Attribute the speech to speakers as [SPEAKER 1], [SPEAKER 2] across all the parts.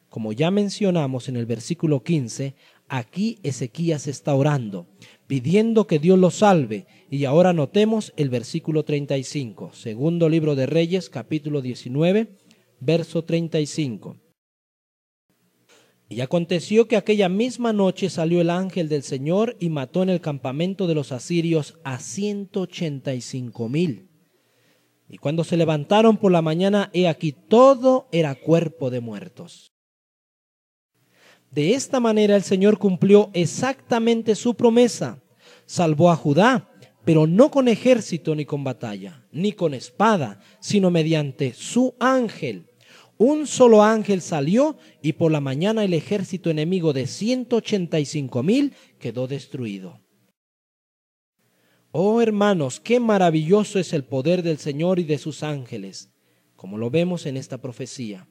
[SPEAKER 1] Como ya mencionamos en el versículo 15, aquí Ezequías está orando, pidiendo que Dios lo salve. Y ahora notemos el versículo 35, segundo libro de Reyes, capítulo 19, verso 35. Y aconteció que aquella misma noche salió el ángel del Señor y mató en el campamento de los asirios a 185,000. Y cuando se levantaron por la mañana, he aquí todo era cuerpo de muertos. De esta manera el Señor cumplió exactamente su promesa. Salvó a Judá, pero no con ejército ni con batalla, ni con espada, sino mediante su ángel. Un solo ángel salió y por la mañana el ejército enemigo de 185,000 quedó destruido. Oh hermanos, qué maravilloso es el poder del Señor y de sus ángeles, como lo vemos en esta profecía.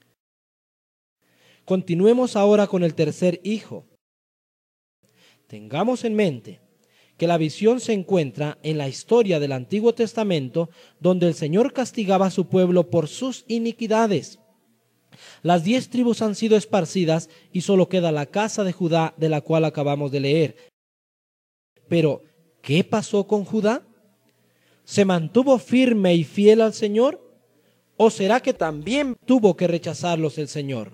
[SPEAKER 1] Continuemos ahora con el tercer hijo. Tengamos en mente que la visión se encuentra en la historia del Antiguo Testamento, donde el Señor castigaba a su pueblo por sus iniquidades. Las 10 tribus han sido esparcidas y solo queda la casa de Judá, de la cual acabamos de leer. Pero, ¿qué pasó con Judá? ¿Se mantuvo firme y fiel al Señor? ¿O será que también tuvo que rechazarlos el Señor?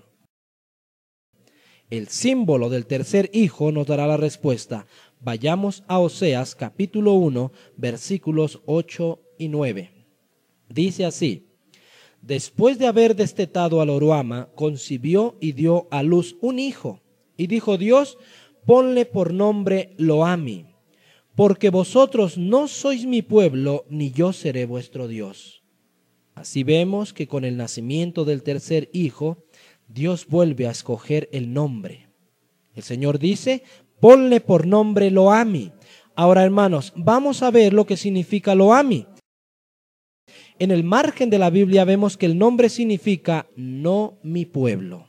[SPEAKER 1] El símbolo del tercer hijo nos dará la respuesta. Vayamos a Oseas capítulo 1, versículos 8 y 9. Dice así: después de haber destetado a Lo-ruhama, concibió y dio a luz un hijo. Y dijo Dios: ponle por nombre Lo-ammi, porque vosotros no sois mi pueblo, ni yo seré vuestro Dios. Así vemos que con el nacimiento del tercer hijo, Dios vuelve a escoger el nombre. El Señor dice: ponle por nombre Lo-ammi. Ahora, hermanos, vamos a ver lo que significa Lo-ammi. En el margen de la Biblia vemos que el nombre significa no mi pueblo.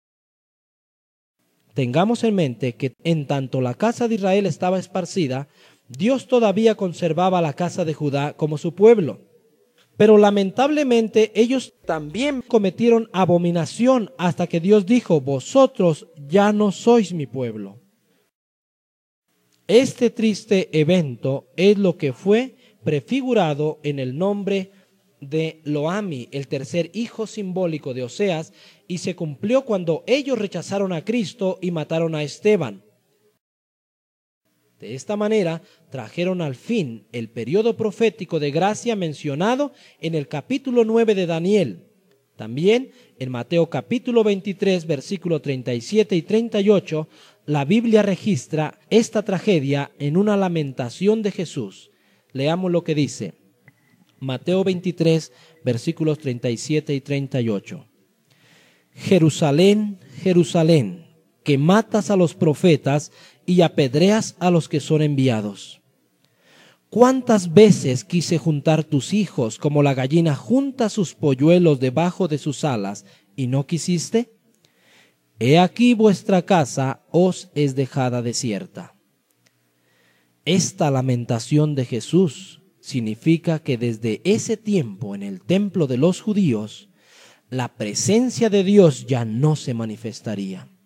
[SPEAKER 1] Tengamos en mente que en tanto la casa de Israel estaba esparcida, Dios todavía conservaba la casa de Judá como su pueblo. Pero lamentablemente ellos también cometieron abominación hasta que Dios dijo: vosotros ya no sois mi pueblo. Este triste evento es lo que fue prefigurado en el nombre de Lo-ammi, el tercer hijo simbólico de Oseas, y se cumplió cuando ellos rechazaron a Cristo y mataron a Esteban. De esta manera trajeron al fin el periodo profético de gracia mencionado en el capítulo 9 de Daniel. También en Mateo capítulo 23, versículos 37 y 38, la Biblia registra esta tragedia en una lamentación de Jesús. Leamos lo que dice. Mateo 23, versículos 37 y 38. Jerusalén, Jerusalén, que matas a los profetas y apedreas a los que son enviados. ¿Cuántas veces quise juntar tus hijos como la gallina junta sus polluelos debajo de sus alas, y no quisiste? He aquí vuestra casa os es dejada desierta. Esta lamentación de Jesús significa que desde ese tiempo en el templo de los judíos, la presencia de Dios ya no se manifestaría.